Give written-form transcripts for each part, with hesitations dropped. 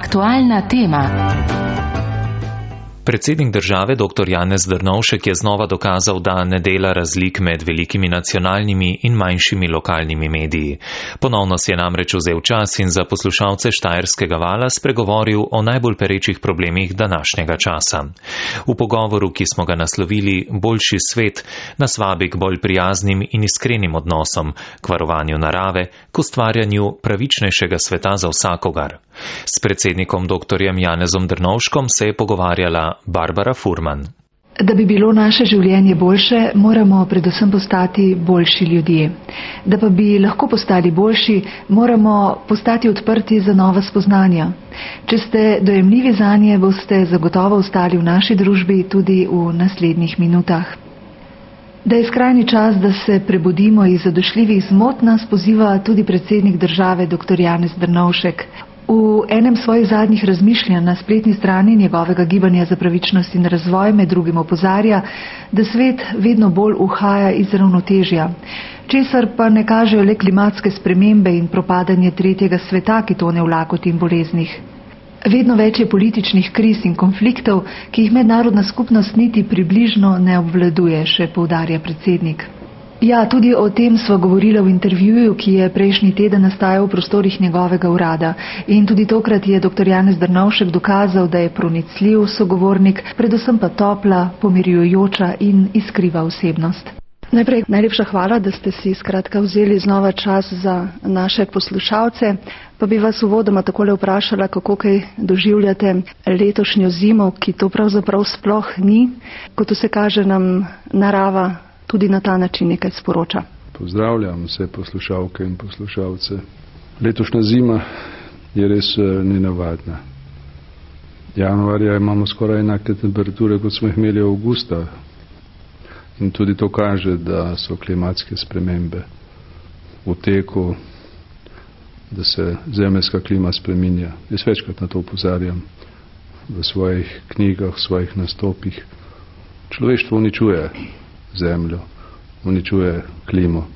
Aktualna tema. Predsednik države dr. Janez Drnovšek je znova dokazal, da ne dela razlik med velikimi nacionalnimi in manjšimi lokalnimi mediji. Ponovno si je namreč vzel čas in za poslušalce Štajerskega vala spregovoril o najbolj perečih problemih današnjega časa. V pogovoru, ki smo ga naslovili Boljši svet, nas vabi k bolj prijaznim in iskrenim odnosom, k varovanju narave, k ustvarjanju pravičnejšega sveta za vsakogar. S predsednikom dr. Janezom Drnovškom se je pogovarjala Barbara Furman. Da bi bilo naše življenje boljše, moramo predvsem postati boljši ljudje. Da pa bi lahko postali boljši, moramo postati odprti za nova spoznanja. Če ste dojemljivi zanje, boste zagotovo ostali v naši družbi tudi v naslednjih minutah. Da je skrajni čas, da se prebudimo iz zadošljivih zmot, nas poziva tudi predsednik države dr. Janez Drnovšek. V enem svojih zadnjih razmišljanj na spletni strani njegovega gibanja za pravičnost in razvoj med drugim opozarja, da svet vedno bolj uhaja iz ravnotežja, česar pa ne kažejo le klimatske spremembe in propadanje tretjega sveta, ki tone v lakoti in boleznih. Vedno več je političnih kriz in konfliktov, ki jih mednarodna skupnost niti približno ne obvladuje, še poudarja predsednik. Ja, tudi o tem sva govorila v intervjuju, ki je prejšnji teden nastajal v prostorih njegovega urada. In tudi tokrat je dr. Janez Drnovšek dokazal, da je pronicljiv sogovornik, predvsem pa topla, pomirjujoča in iskriva osebnost. Najprej najlepša hvala, da ste si skratka vzeli znova čas za naše poslušalce. Pa bi vas uvodoma takole vprašala, kako kaj doživljate letošnjo zimo, ki to pravzaprav sploh ni, kot vse kaže nam narava tudi na ta način nekaj sporoča. Pozdravljam vse poslušalke in poslušalce. Letošnja zima je res nenavadna. Januarja imamo skoraj enake temperature, kot smo jih imeli avgusta. In tudi to kaže, da so klimatske spremembe v teku, da se zemeljska klima spreminja. Jaz večkrat na to opozarjam v svojih knjigah, v svojih nastopih. Človeštvo uničuje zemljo, uničuje klimo.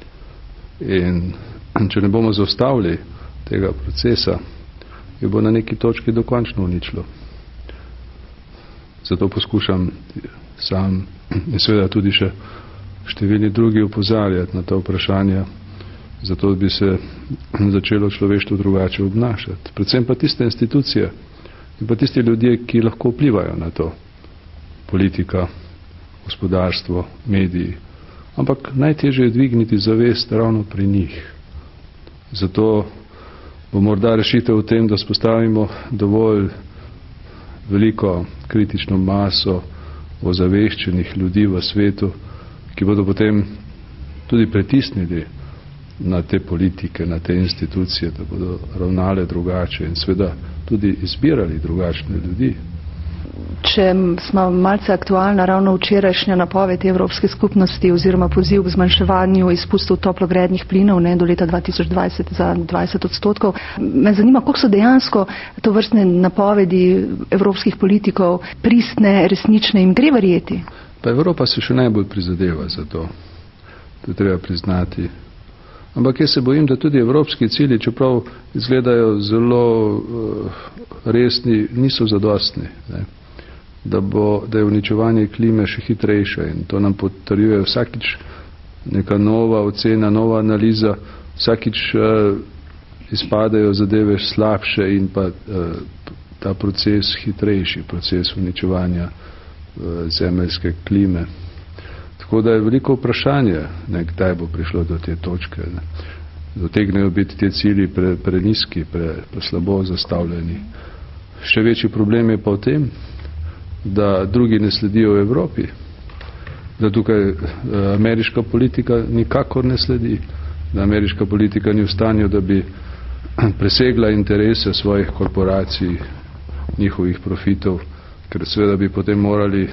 In če ne bomo zaustavili tega procesa, jo bo na neki točki dokončno uničilo. Zato poskušam sam in seveda tudi še številni drugi opozarjati na ta vprašanja, zato bi se začelo človeštvo drugače obnašati. Predvsem pa tiste institucije in pa tisti ljudje, ki lahko vplivajo na to. Politika, gospodarstvo, mediji. Ampak najtežje je dvigniti zavest ravno pri njih. Zato bo morda rešitev v tem, da spostavimo dovolj veliko kritično maso ozaveščenih ljudi v svetu, ki bodo potem tudi pritisnili na te politike, na te institucije, da bodo ravnale drugače in seveda tudi izbirali drugačne ljudi. Če smo malce aktualna, ravno včerajšnja napoved Evropske skupnosti oziroma poziv k zmanjševanju izpustov toplogrednih plinov do leta 2020 za 20%. Me zanima, koliko so dejansko to vrstne napovedi evropskih politikov pristne, resnične in gre verjeti? Pa Evropa se še najbolj prizadeva za to. To treba priznati. Ampak jaz se bojim, da tudi evropski cilji, čeprav izgledajo zelo resni, niso zadostni. Da je uničevanje klime še hitrejše in to nam potrjuje vsakič neka nova ocena, nova analiza, vsakič izpadajo zadeve slabše in pa ta proces hitrejši, proces uničevanja zemeljske klime. Tako da je veliko vprašanje, kdaj bo prišlo do te točke. Dotegnejo biti te cilji preniski, slabo zastavljeni. Še večji problem je pa v tem, da drugi ne sledijo v Evropi, da tukaj ameriška politika nikakor ne sledi, da ameriška politika ni v stanju, da bi presegla interese svojih korporacij, njihovih profitov, ker seveda bi potem morali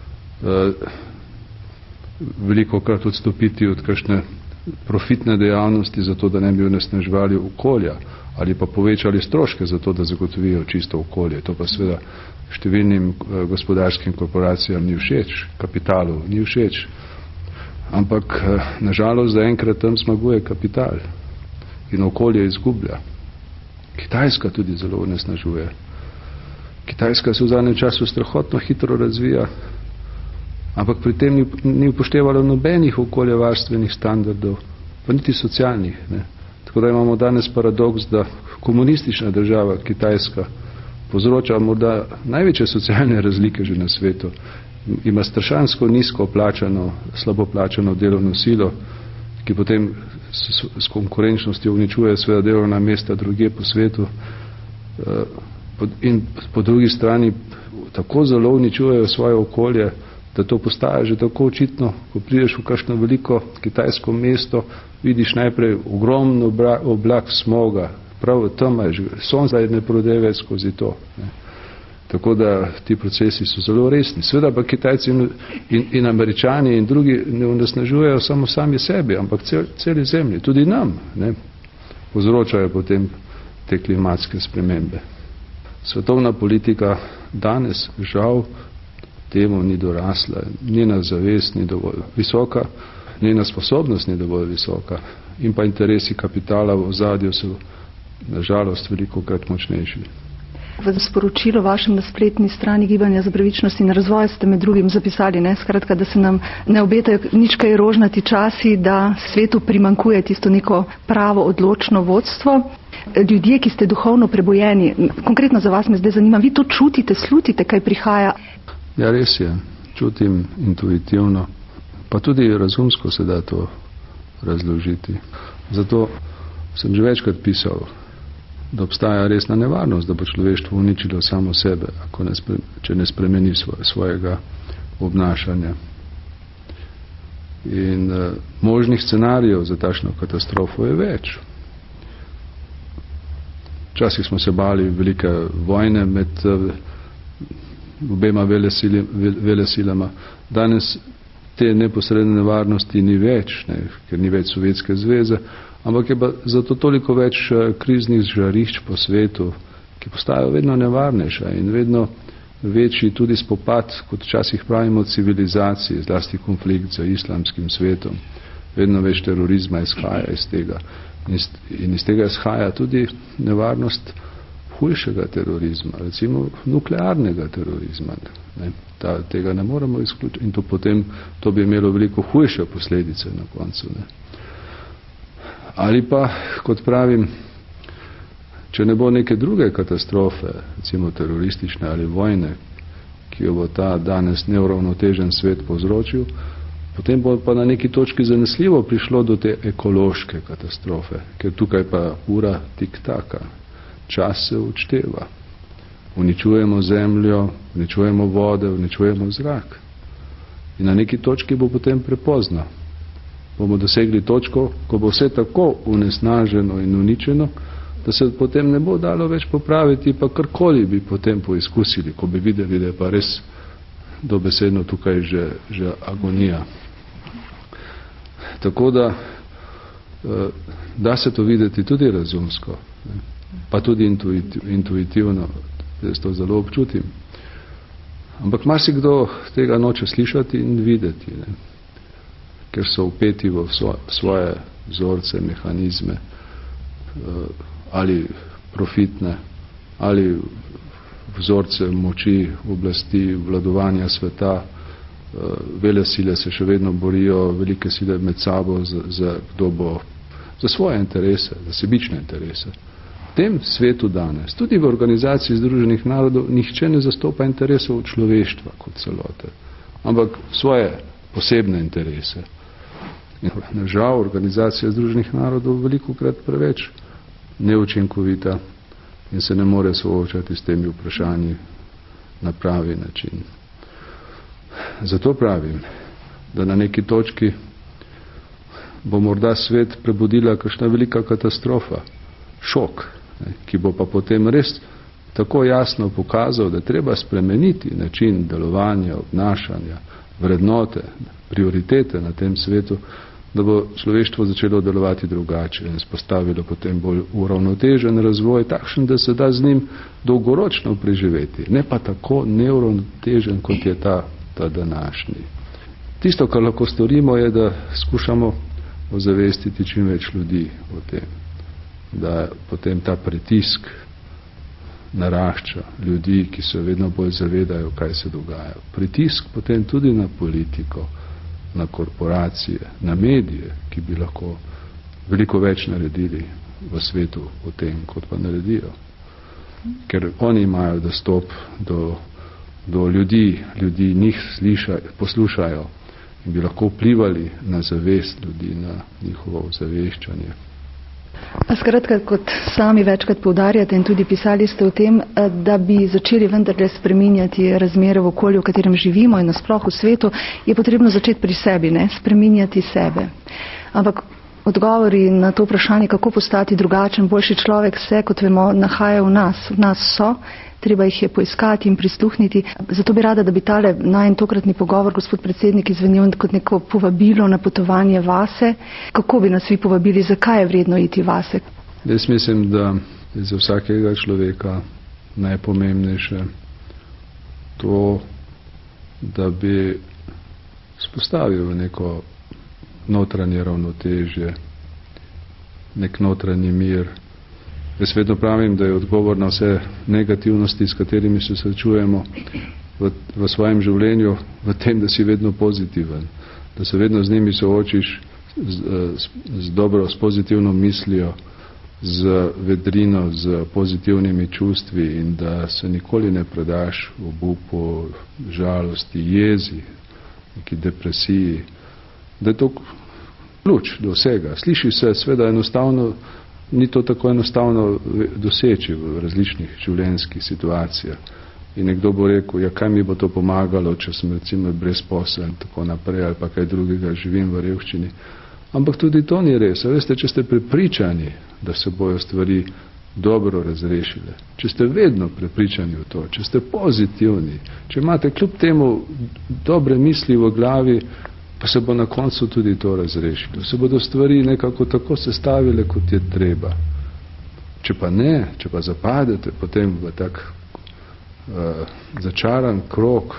veliko krat odstopiti od kakšne profitne dejavnosti, zato da ne bi onesnaževali okolja ali pa povečali stroške za to, da zagotovijo čisto okolje. To pa seveda številnim gospodarskim korporacijam ni všeč, kapitalu ni všeč. Ampak nažalost zaenkrat tam zmaguje kapital in okolje izgublja. Kitajska tudi zelo onesnažuje. Kitajska se v zadnjem času strahotno hitro razvija, ampak pri tem ni upoštevalo nobenih okoljevarstvenih standardov, pa niti socialnih. Ne. Tako da imamo danes paradoks, da komunistična država Kitajska povzroča morda največje socialne razlike že na svetu. Ima strašansko nizko plačano, slabo plačano delovno silo, ki potem s konkurenčnostjo uničuje svoja delovna mesta drugje po svetu, in po drugi strani tako zelo uničujejo svoje okolje, da to postaja že tako očitno, ko prideš v kakšno veliko kitajsko mesto, vidiš najprej ogromno oblak smoga, prav tam je že, sonce ne prode več skozi to. Ne. Tako da ti procesi so zelo resni. Sveda pa Kitajci in Američani in drugi ne onesnažujejo samo sami sebi, ampak celi zemlji, tudi nam, ne, povzročajo potem te klimatske spremembe. Svetovna politika danes žal temu ni dorasla, njena zavest ni dovolj visoka, njena sposobnost ni dovolj visoka in pa interesi kapitala v ozadju so nažalost velikokrat močnejši. V sporočilu vašem na spletni strani Gibanja za pravičnost in razvoj ste med drugim zapisali, skratka, da se nam ne obetajo nič kaj rožnati časi, da svetu primanjkuje tisto neko pravo odločno vodstvo. Ljudje, ki ste duhovno prebojeni, konkretno za vas me zdaj zanima, vi to čutite, slutite, kaj prihaja? Ja, res je, čutim intuitivno, pa tudi razumsko se da to razložiti. Zato sem že večkrat pisal, da obstaja resna nevarnost, da bo človeštvo uničilo samo sebe, če ne spremeni svojega obnašanja. In možnih scenarijev za takšno katastrofo je več. Včasih smo se bali velike vojne med obema velesilama. Danes te neposredne nevarnosti ni več, ker ni več Sovjetske zveze, ampak je pa zato toliko več kriznih žarišč po svetu, ki postajajo vedno nevarnejša in vedno večji tudi spopad, kot včasih pravimo, civilizaciji, zlasti konflikt z islamskim svetom. Vedno več terorizma izhaja iz tega. In iz tega izhaja tudi nevarnost hujšega terorizma, recimo nuklearnega terorizma. Tega ne moremo izključiti in to bi imelo veliko hujše posledice na koncu. Ne. Ali pa, kot pravim, če ne bo neke druge katastrofe, recimo teroristične ali vojne, ki jo bo ta danes neuravnotežen svet povzročil, potem bo pa na neki točki zanesljivo prišlo do te ekološke katastrofe, ker tukaj pa ura tik-taka, čas se odšteva. Uničujemo zemljo, uničujemo vode, uničujemo zrak. In na neki točki bo potem prepozno. Bomo dosegli točko, ko bo vse tako unesnaženo in uničeno, da se potem ne bo dalo več popraviti, pa karkoli bi potem poizkusili, ko bi videli, da je pa res dobesedno tukaj že agonija. Tako da se to videti tudi razumsko, pa tudi intuitivno, jaz to zelo občutim. Ampak marsikdo tega noče slišati in videti, ker so vpeti v svoje vzorce, mehanizme, ali profitne, ali vzorce moči, oblasti, vladovanja sveta. Vele sile se še vedno borijo, velike sile med sabo za svoje interese, za sebične interese. V tem svetu danes, tudi v Organizaciji Združenih narodov, nihče ne zastopa interesov človeštva kot celote, ampak svoje posebne interese. In žal, Organizacija Združenih narodov velikokrat preveč neučinkovita in se ne more soočati s temi vprašanji na pravi način. Zato pravim, da na neki točki bo morda svet prebudila kakšna velika katastrofa, šok, ki bo pa potem res tako jasno pokazal, da treba spremeniti način delovanja, obnašanja, vrednote, prioritete na tem svetu, da bo človeštvo začelo delovati drugače in spostavilo potem bolj uravnotežen razvoj, takšen, da se da z njim dolgoročno preživeti, ne pa tako neuravnotežen, kot je ta današnji. Tisto, kar lahko storimo, je, da skušamo ozavestiti čim več ljudi o tem. da potem ta pritisk narašča ljudi, ki se vedno bolj zavedajo, kaj se dogaja. Pritisk potem tudi na politiko, na korporacije, na medije, ki bi lahko veliko več naredili v svetu o tem, kot pa naredijo. Ker oni imajo dostop do ljudi njih poslušajo in bi lahko vplivali na zavest ljudi, na njihovo ozaveščanje. Skratka, kot sami večkrat poudarjate in tudi pisali ste o tem, da bi začeli vendarle spreminjati razmere v okolju, v katerem živimo in nasploh v svetu, je potrebno začeti pri sebi, spreminjati sebe. Ampak odgovori na to vprašanje, kako postati drugačen, boljši človek, se, kot vemo, nahaja v nas so, treba jih je poiskati in prisluhniti. Zato bi rada, da bi tale najin tokratni pogovor, gospod predsednik, izvenil kot neko povabilo na potovanje vase. Kako bi nas vi povabili, zakaj je vredno iti vase? Jaz mislim, da je za vsakega človeka najpomembnejše to, da bi spostavil neko notranje ravnotežje, nek notranji mir. Jaz vedno pravim, da je odgovor na vse negativnosti, s katerimi se srečujemo v svojem življenju, v tem, da si vedno pozitiven, da se vedno z njimi soočiš s pozitivno mislijo, z vedrino, z pozitivnimi čustvi in da se nikoli ne predaš obupu, žalosti, jezi, neki depresiji. Da je to ključ do vsega. Sliši se sveda enostavno, ni to tako enostavno doseči v različnih življenjskih situacijah. In nekdo bo rekel, ja, kaj mi bo to pomagalo, če sem recimo brezposeln in tako naprej, ali pa kaj drugega, živim v revščini. Ampak tudi to ni res. Veste, če ste prepričani, da se bojo stvari dobro razrešile, če ste vedno prepričani v to, če ste pozitivni, če imate kljub temu dobre misli v glavi, pa se bo na koncu tudi to razrešilo. Se bodo stvari nekako tako sestavile, kot je treba. Če pa ne, če pa zapadete potem v tak začaran krog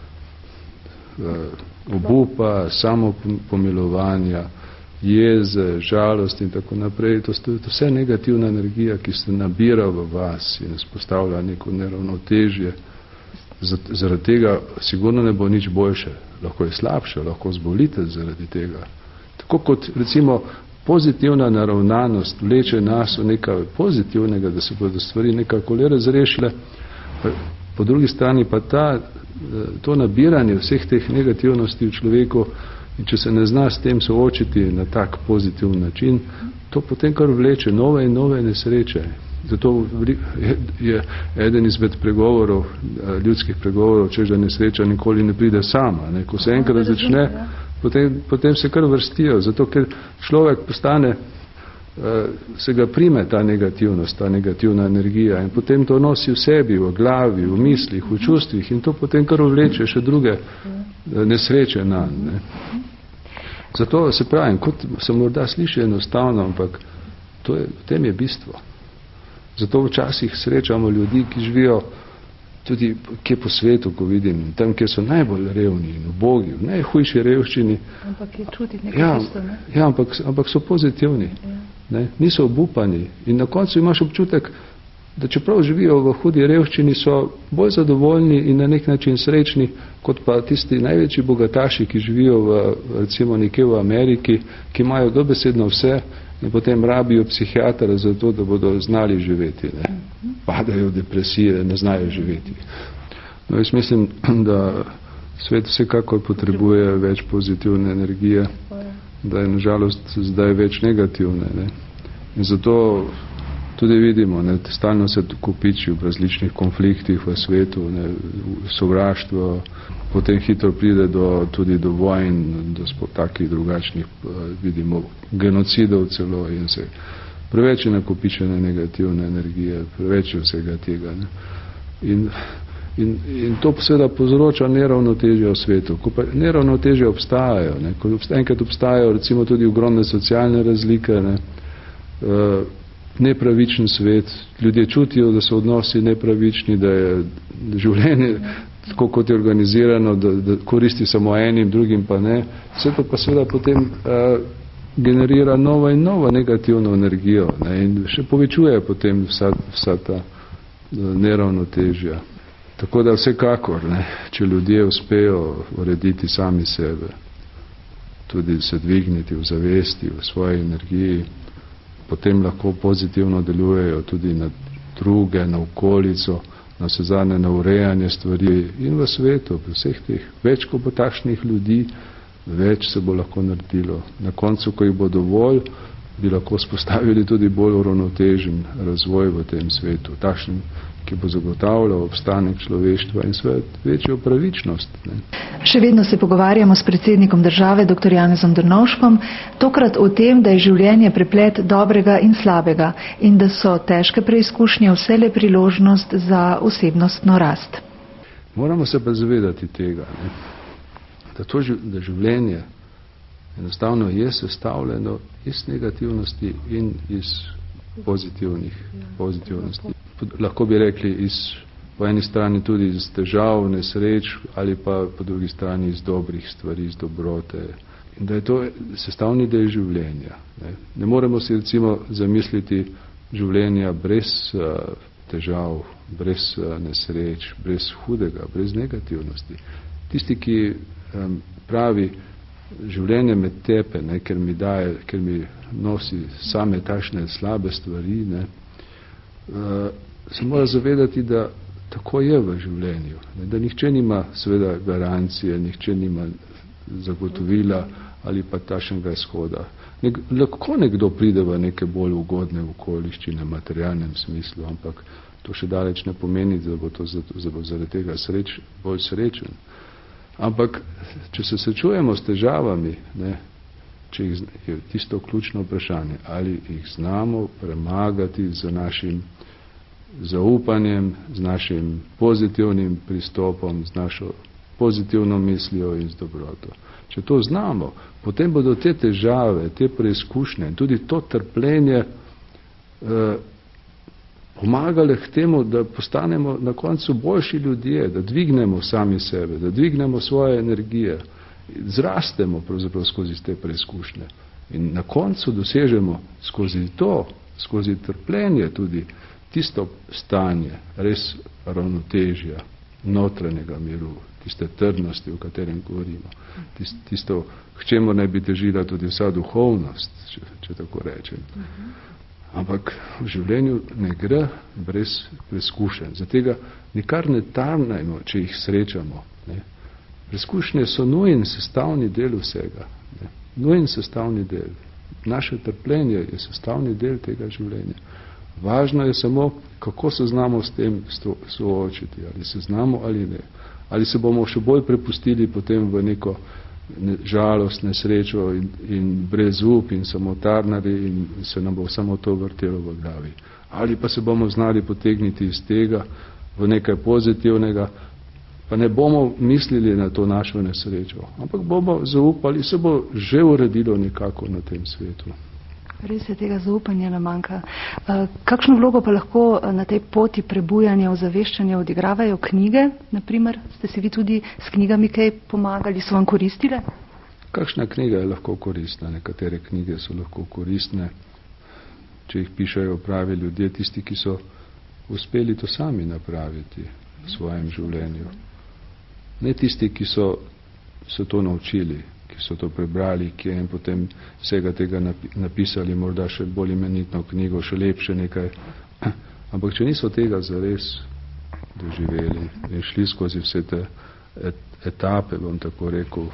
obupa, samopomilovanja, jeze, žalost in tako naprej, to je vse negativna energija, ki se nabira v vas in vzpostavlja neko neravnotežje. Zaradi tega sigurno ne bo nič boljše, lahko je slabše, lahko zbolite zaradi tega. Tako kot recimo pozitivna naravnanost vleče nas v nekaj pozitivnega, da se bodo stvari nekako le razrešile, po drugi strani pa to nabiranje vseh teh negativnosti v človeku, in če se ne zna s tem soočiti na tak pozitivn način, to potem kar vleče nove in nove nesreče. Zato je eden izmed pregovorov, ljudskih pregovorov, češ da nesreča nikoli ne pride sama. Ko se enkrat začne, potem se kar vrstijo, zato ker človek postane, se ga prime ta negativnost, ta negativna energija in potem to nosi v sebi, v glavi, v mislih, v čustvih in to potem kar vleče še druge nesreče nanj. Zato se pravim, kot se morda sliši enostavno, ampak v tem je bistvo. Zato včasih srečamo ljudi, ki živijo tudi kje po svetu, ko vidim, tam, kjer so najbolj revni in ubogi, v najhujši revščini. Ampak je čuti nekaj isto, ne? Ja, ampak so pozitivni, niso obupani. In na koncu imaš občutek, da čeprav živijo v hudi revščini, so bolj zadovoljni in na nek način srečni, kot pa tisti največji bogataši, ki živijo recimo nekje v Ameriki, ki imajo dobesedno vse, in potem rabijo psihiatra za to, da bodo znali živeti. Padajo v depresije, ne znajo živeti. No, jaz mislim, da svet vsekakor potrebuje več pozitivne energije, da je nažalost zdaj več negativne. In zato tudi vidimo, stalno se kopiči v različnih konfliktih v svetu, sovraštvo, potem hitro pride tudi do vojn, do takih drugačnih, vidimo, genocidov celo in se preveč je nakopičene negativne energije, preveč je vsega tega. In to seveda povzroča neravnotežje v svetu. Ko pa neravnotežje obstajajo, ko enkrat obstajajo recimo tudi ogromne socialne razlike, nepravičen svet, ljudje čutijo, da so odnosi nepravični, da je življenje tako kot je organizirano, da koristi samo enim, drugim pa ne. Vse to pa seveda potem generira novo in novo negativno energijo, ne, in še povečuje potem vsa ta neravnotežja. Tako da vsekakor, ne, če ljudje uspejo urediti sami sebe, tudi se dvigniti v zavesti, v svoji energiji, potem lahko pozitivno delujejo tudi na druge, na okolico, na vse zadnje, na urejanje stvari in v svetu, pri vseh teh. Več, ko bo takšnih ljudi, več se bo lahko naredilo. Na koncu, ko jih bo dovolj, bi lahko spostavili tudi bolj uravnotežen razvoj v tem svetu, takšen, ki bo zagotavljal obstanek človeštva in svet večjo pravičnost. Ne. Še vedno se pogovarjamo s predsednikom države, dr. Janezom Drnovškom, tokrat o tem, da je življenje preplet dobrega in slabega in da so težke preizkušnje vsele priložnost za osebnostno rast. Moramo se pa zavedati tega, ne, da življenje enostavno je sestavljeno iz negativnosti in iz pozitivnosti. Lahko bi rekli po eni strani tudi iz težav, nesreč ali pa po drugi strani iz dobrih stvari, iz dobrote. In da je to sestavni del življenja. Ne moremo si recimo zamisliti življenja brez težav, brez nesreč, brez hudega, brez negativnosti. Tisti, ki pravi življenje me tepe, ne, ker mi nosi same takšne slabe stvari, ne, se mora zavedati, da tako je v življenju, ne, da nihče nima seveda garancije, nihče nima zagotovila ali pa takšnega izhoda. Lahko nekdo pride v neke bolj ugodne okoliščine v materialnem smislu, ampak to še daleč ne pomeni, da bo to zaradi tega bolj srečen. Ampak, če se srečujemo s težavami, ne, če je tisto ključno vprašanje, ali jih znamo premagati z našim zaupanjem, z našim pozitivnim pristopom, z našo pozitivno mislijo in z dobroto. Če to znamo, potem bodo te težave, te preizkušnje in tudi to trpljenje pomagale k temu, da postanemo na koncu boljši ljudje, da dvignemo sami sebe, da dvignemo svoje energije, zrastemo pravzaprav skozi te preizkušnje in na koncu dosežemo skozi trpljenje tudi tisto stanje res ravnotežja, notranjega miru, tiste trdnosti, o katerem govorimo, tisto, k čemu naj bi težila tudi vsa duhovnost, če tako rečem. Ampak v življenju ne gre brez preizkušenj. Zatega nikar ne tarnajmo, če jih srečamo. Ne. Preizkušnje so nujen sestavni del vsega. Ne. Nujen sestavni del. Naše trpljenje je sestavni del tega življenja. Važno je samo, kako se znamo s tem soočiti. Ali se znamo ali ne. Ali se bomo še bolj prepustili potem v neko žalost, nesrečo in brezup in samotarnari in se nam bo samo to vrtelo v glavi. Ali pa se bomo znali potegniti iz tega v nekaj pozitivnega, pa ne bomo mislili na to našo nesrečo, ampak bomo zaupali, se bo že uredilo nekako na tem svetu. Res je, tega zaupanja nam manjka. Kakšno vlogo pa lahko na tej poti prebujanja, ozaveščanja odigravajo knjige? Naprimer, ste si vi tudi s knjigami kaj pomagali, so vam koristile? Kakšna knjiga je lahko koristna? Nekatere knjige so lahko koristne, če jih pišajo pravi ljudje, tisti, ki so uspeli to sami napraviti v svojem življenju. Ne tisti, ki so to naučili, ki so to prebrali, ki je in potem vsega tega napisali, morda še bolj imenitno knjigo, še lepše nekaj. Ampak če niso tega zares doživeli in šli skozi vse te etape, bom tako rekel,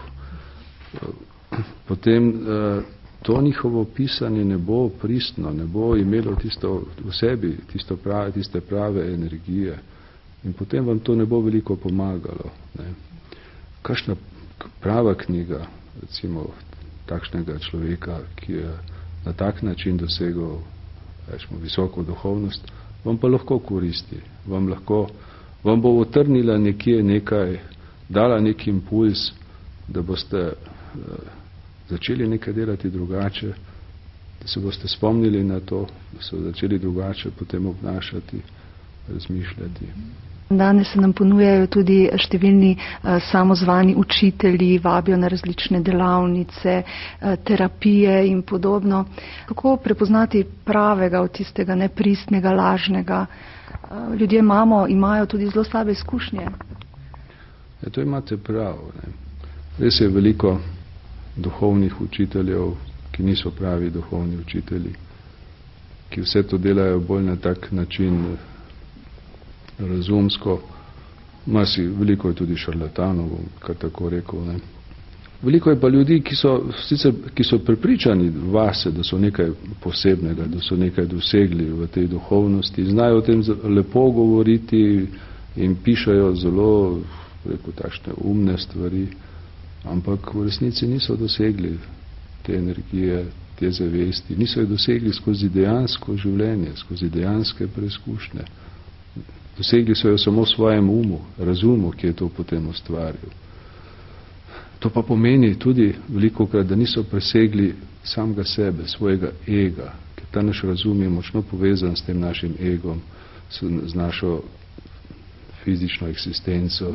potem to njihovo pisanje ne bo pristno, ne bo imelo tisto v sebi, tiste prave energije in potem vam to ne bo veliko pomagalo. Ne. Kakšna prava knjiga, recimo takšnega človeka, ki je na tak način dosegel visoko duhovnost, vam pa lahko koristi, vam bo utrnila nekje nekaj, dala nek impuls, da boste začeli nekaj delati drugače, da se boste spomnili na to, da so začeli drugače potem obnašati, razmišljati. Danes se nam ponujajo tudi številni samozvani učitelji, vabijo na različne delavnice, terapije in podobno. Kako prepoznati pravega od tistega nepristnega, lažnega? Ljudje imajo tudi zelo slabe izkušnje. Ja, to imate prav. Ne. Res je veliko duhovnih učiteljev, ki niso pravi duhovni učitelji, ki vse to delajo bolj na tak način razumsko. Veliko je tudi šarlatanov, kar tako rekel. Ne. Veliko je pa ljudi, ki so prepričani vase, da so nekaj posebnega, da so nekaj dosegli v tej duhovnosti, znajo o tem lepo govoriti in pišajo zelo, takšne umne stvari, ampak v resnici niso dosegli te energije, te zavesti, niso jo dosegli skozi dejansko življenje, skozi dejanske preizkušnje. Dosegli so jo samo v svojem umu, razumu, ki je to potem ustvaril. To pa pomeni tudi velikokrat, da niso presegli samega sebe, svojega ega, ker ta naš razum je močno povezan s tem našim egom, z našo fizično eksistenco,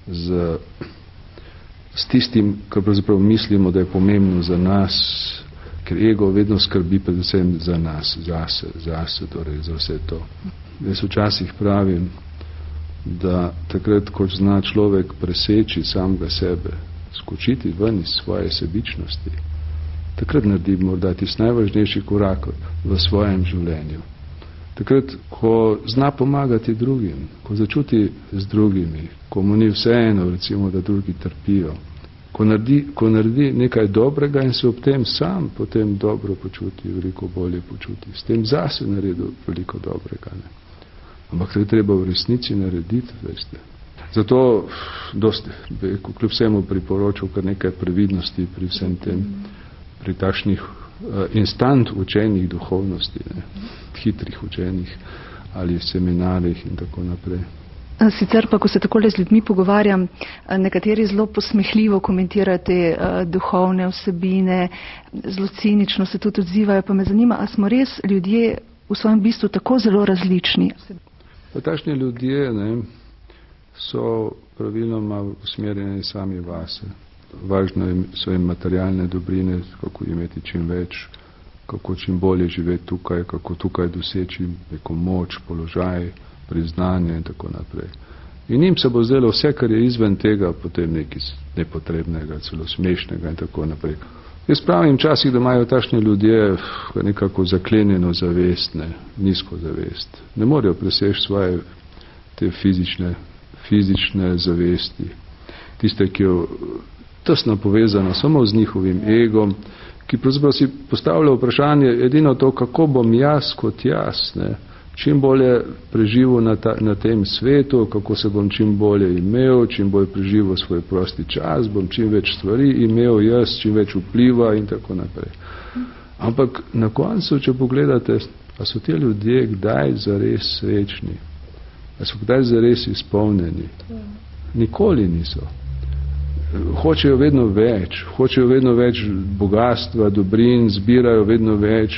s tistim, kar pravzaprav mislimo, da je pomembno za nas, ker ego vedno skrbi predvsem za nas, zase, torej za vse to. Jaz včasih pravim, da takrat, ko zna človek preseči samega sebe, skočiti ven iz svoje sebičnosti, takrat naredi morda tisti najvažnejši korak v svojem življenju. Takrat, ko zna pomagati drugim, ko začuti z drugimi, ko mu ni vseeno, recimo, da drugi trpijo, ko naredi nekaj dobrega in se ob tem sam potem dobro počuti, veliko bolje počuti. S tem zase naredil veliko dobrega. Ne? Ampak to je treba v resnici narediti, veste. Zato kljub vsemu priporočal kar nekaj previdnosti pri vsem tem, pri takšnih instant učenih duhovnosti, ne, hitrih učenih ali seminarjih in tako naprej. Sicer pa, ko se takole z ljudmi pogovarjam, nekateri zelo posmehljivo komentirajo te duhovne vsebine, zelo cinično se tudi odzivajo, pa me zanima, a smo res ljudje v svojem bistvu tako zelo različni? Pa takšni ljudje, ne, so praviloma usmerjeni sami vase. Važno so jim materialne dobrine, kako imeti čim več, kako čim bolje živeti tukaj, kako tukaj doseči neko moč, položaj, priznanje in tako naprej. In njim se bo zdelo vse, kar je izven tega, potem nekaj nepotrebnega, celo smešnega in tako naprej. Jaz pravim včasih, da imajo takšni ljudje nekako zaklenjeno zavest, nizko zavest. Ne morejo preseči svoje te fizične zavesti. Tiste, ki jo tesno povezano samo z njihovim egom, ki pravzaprav si postavlja vprašanje edino to, kako bom jaz kot jaz, ne, čim bolje preživel na tem svetu, kako se bom čim bolje imel, čim bolj preživel svoj prosti čas, bom čim več stvari imel jaz, čim več vpliva in tako naprej. Ampak na koncu, če pogledate, a so ti ljudje kdaj zares srečni? A so kdaj zares izpolnjeni? Nikoli niso. Hočejo vedno več bogatstva, dobrin, zbirajo vedno več,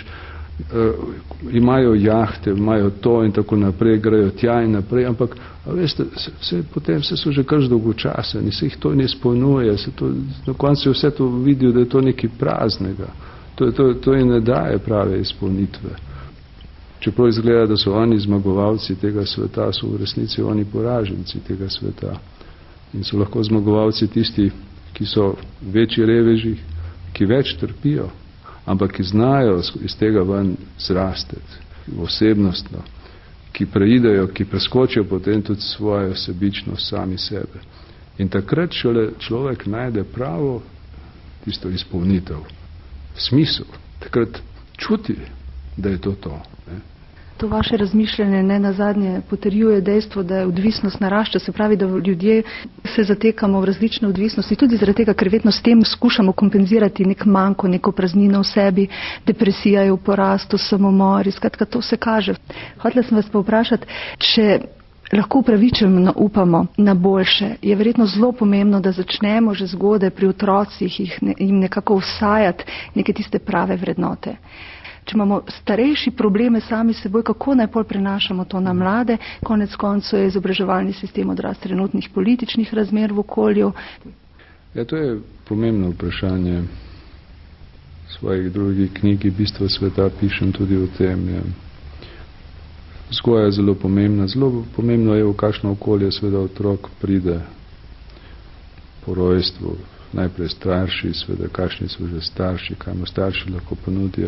imajo jahte, imajo to in tako naprej, grejo tja in naprej, ampak veste, potem so že kar dolgočaseni, se jih to ne izpolnjuje, na koncu vse to vidijo, da je to nekaj praznega. To jim ne daje prave izpolnitve. Čeprav izgleda, da so oni zmagovalci tega sveta, so v resnici oni poraženci tega sveta. In so lahko zmagovalci tisti, ki so večji reveži, ki več trpijo, ampak ki znajo iz tega ven zrasteti osebnostno, ki preidejo, ki preskočijo potem tudi svojo sebičnost sami sebe. In takrat šele človek najde pravo tisto izpolnitev, smisel. Takrat čuti, da je to. Ne? To vaše razmišljanje ne nazadnje potrjuje dejstvo, da je odvisnost narašča, se pravi, da ljudje se zatekamo v različne odvisnosti, tudi zaradi tega, ker vedno s tem skušamo kompenzirati nek manko, neko praznino v sebi, depresija je v porastu, samomor, skratka, to se kaže. Hotela sem vas pa vprašati, če lahko upravičeno upamo na boljše, je verjetno zelo pomembno, da začnemo že zgodaj pri otrocih jim nekako vsajati neke tiste prave vrednote. Če imamo starejši probleme sami seboj, kako naj pol prenašamo to na mlade? Konec koncev je izobraževalni sistem odraz trenutnih političnih razmer v okolju. Ja, to je pomembno vprašanje. V svojih drugih knjigi Bistvo sveta pišem tudi o tem. Ja. Vzgoja je zelo pomembna. Zelo pomembno je, v kakšno okolje seveda otrok pride po rojstvu. Najprej starši, seveda, kakšni so že starši, kaj mu starši lahko ponudijo,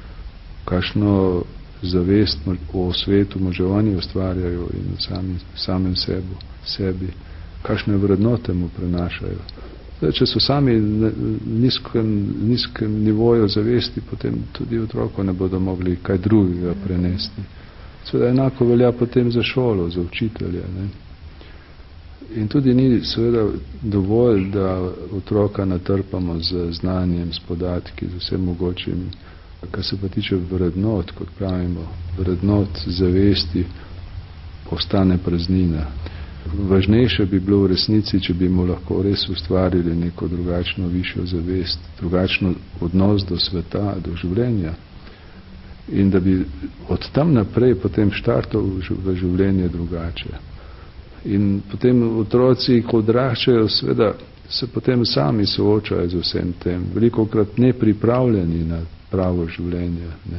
kakšno zavest o svetu mu že oni ustvarjajo in samem sebi, kakšne vrednote mu prenašajo. Zdaj, če so sami v nizkem nivoju zavesti, potem tudi otroko ne bodo mogli kaj drugega prenesti. Seveda enako velja potem za šolo, za učitelje. Ne? In tudi ni seveda dovolj, da otroka natrpamo z znanjem, s podatki, z vsem mogočim. Kar se pa tiče vrednot, kot pravimo, vrednot zavesti, ostane praznina. Važnejše bi bilo v resnici, če bi mu lahko res ustvarili neko drugačno višjo zavest, drugačno odnos do sveta, do življenja. In da bi od tam naprej potem štartal v življenje drugače. In potem otroci, ko odraščajo, seveda se potem sami soočajo z vsem tem. Velikokrat nepripravljeni na pravo življenje. Ne.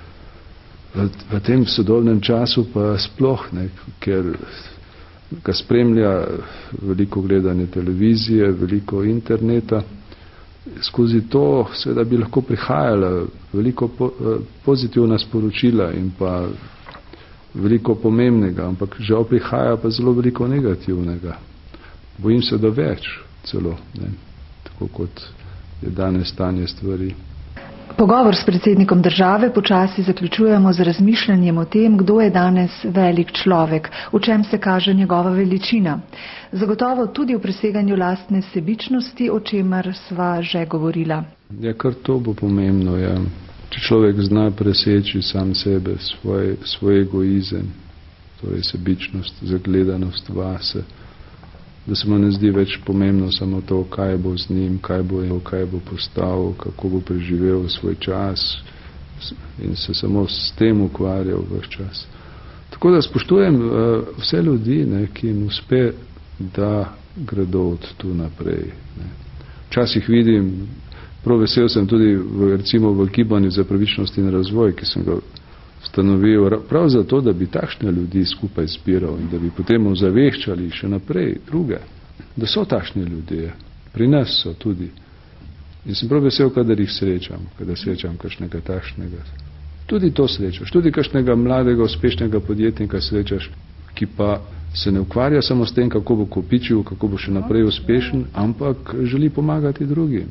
V tem sodobnem času pa sploh, ne, ker ga spremlja veliko gledanje televizije, veliko interneta. Skozi to seveda bi lahko prihajala veliko pozitivna sporočila in pa veliko pomembnega, ampak žal prihaja pa zelo veliko negativnega. Bojim se, da več celo, ne, tako kot je danes stanje stvari. Pogovor s predsednikom države počasi zaključujemo z razmišljanjem o tem, kdo je danes velik človek, v čem se kaže njegova veličina. Zagotovo tudi v preseganju lastne sebičnosti, o čemer sva že govorila. Ja, kar to bo pomembno, ja. Če človek zna preseči sam sebe, svoj egoizem, torej sebičnost, zagledanost vase, da se mu ne zdi več pomembno samo to, kaj bo z njim, kaj bo postal, kako bo preživel svoj čas in se samo s tem ukvarjal vse čas. Tako da spoštujem vse ljudi, ne, ki jim uspe, da gredo od tu naprej. Ne. Včasih vidim, prav vesel sem tudi recimo v gibanju za pravičnost in razvoj, ki sem ga ustanovil prav zato, da bi takšne ljudi skupaj zbiral in da bi potem ozaveščali še naprej druge, da so takšni ljudje. Pri nas so tudi. In sem prav vesel, kadar jih srečam, kadar srečam kakšnega takšnega. Tudi to srečaš. Tudi kakšnega mladega, uspešnega podjetnika srečaš, ki pa se ne ukvarja samo s tem, kako bo kopičil, kako bo še naprej uspešen, ampak želi pomagati drugim.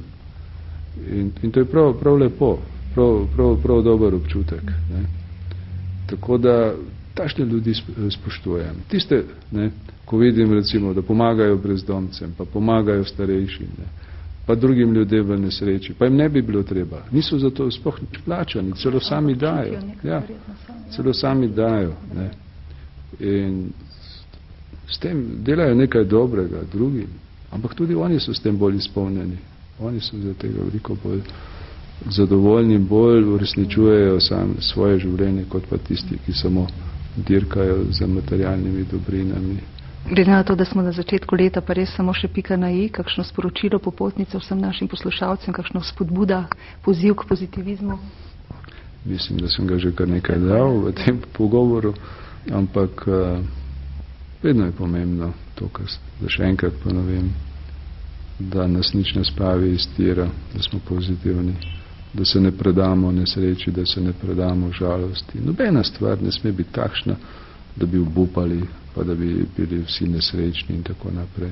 In to je prav lepo, prav dober občutek. Ne. Tako da takšne ljudi spoštujem. Tiste, ne, ko vidim recimo, da pomagajo brezdomcem, pa pomagajo starejšim, ne, pa drugim ljudem v nesreči, pa jim ne bi bilo treba. Niso za to sploh plačani, celo sami dajo. Ja, celo sami dajo. Ne. In s tem delajo nekaj dobrega drugim, ampak tudi oni so s tem bolj izpolnjeni. Oni so za tega veliko bolj zadovoljni, bolj uresničujejo svoje življenje, kot pa tisti, ki samo dirkajo za materialnimi dobrinami. Glede na to, da smo na začetku leta, pa res samo še pika na i, kakšno sporočilo popotnice vsem našim poslušalcem, kakšno spodbuda, poziv k pozitivizmu? Mislim, da sem ga že kar nekaj dal v tem pogovoru, ampak vedno je pomembno to, kar da še enkrat ponovim, da nas nič ne spravi iz tira, da smo pozitivni, da se ne predamo nesreči, da se ne predamo žalosti. Nobena stvar ne sme biti takšna, da bi obupali, pa da bi bili vsi nesrečni in tako naprej.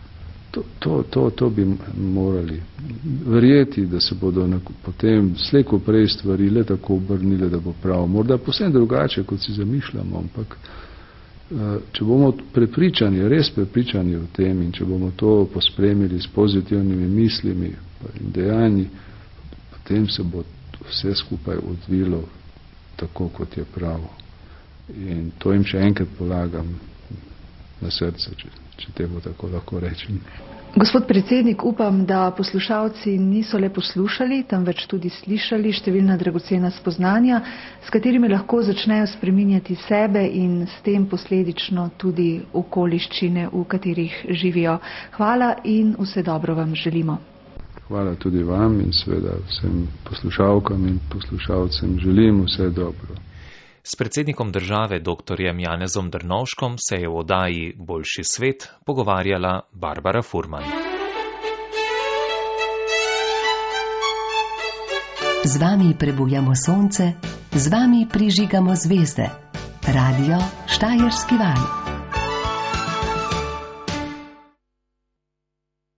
To bi morali verjeti, da se bodo potem slejko prej stvari le tako obrnile, da bo prav. Morda posebno drugače, kot si zamišljamo, ampak če bomo prepričani, res prepričani o tem in če bomo to pospremili s pozitivnimi mislimi in dejanji, potem se bo vse skupaj odvilo tako, kot je pravo. In to jim še enkrat polagam na srce, če temu tako lahko rečem. Gospod predsednik, upam, da poslušalci niso le poslušali, temveč tudi slišali številna dragocena spoznanja, s katerimi lahko začnejo spreminjati sebe in s tem posledično tudi okoliščine, v katerih živijo. Hvala in vse dobro vam želimo. Hvala tudi vam in seveda vsem poslušalkam in poslušalcem želim vse dobro. S predsednikom države dr. Janezom Drnovškom se je v oddaji Boljši svet pogovarjala Barbara Furman. Z vami prebujamo sonce, z vami prižigamo zvezde. Radio Štajerski val.